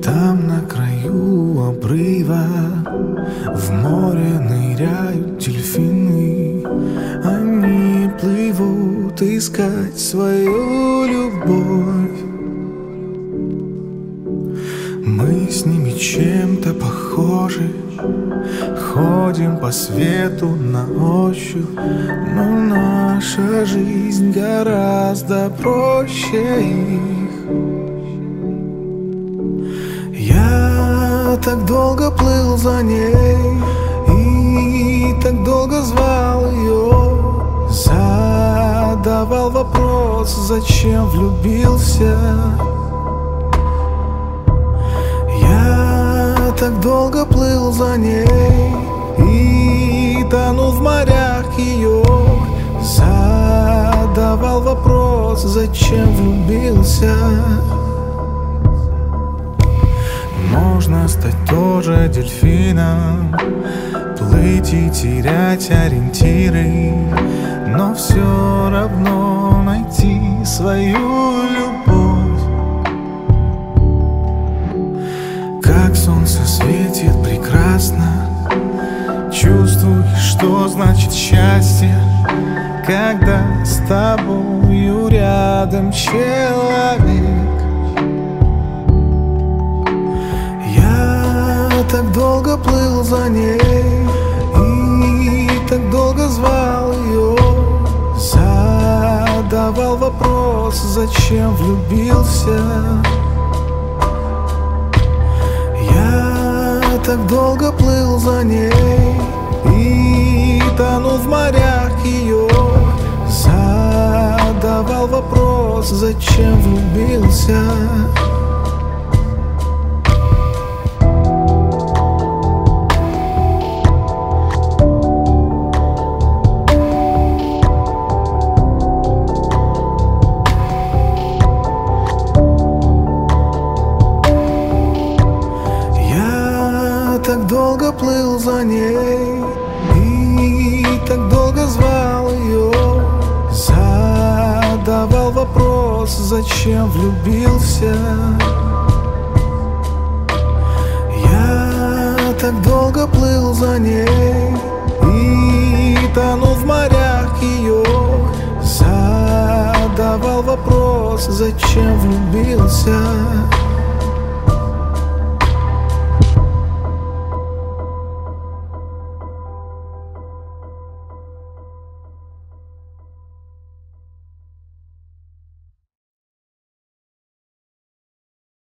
Там на краю обрыва в море ныряют дельфины. Они плывут искать свою любовь. Мы с ними чем-то похожи, ходим по свету на ощупь, но наша жизнь гораздо проще их. Я так долго плыл за ней и так долго звал ее, задавал вопрос, зачем влюбился. Я так долго плыл за ней и тонул в морях ее, задавал вопрос, зачем влюбился. Можно стать тоже дельфином, плыть и терять ориентиры, но все равно найти свою любовь. Как солнце светит прекрасно, чувствуешь, что значит счастье, когда с тобою рядом человек. Так долго плыл за ней и так долго звал ее, задавал вопрос, зачем влюбился. Я так долго плыл за ней и тонул в морях ее, задавал вопрос, зачем влюбился. Так долго плыл за ней и так долго звал ее, задавал вопрос, зачем влюбился. Я так долго плыл за ней и тонул в морях ее, задавал вопрос, зачем влюбился.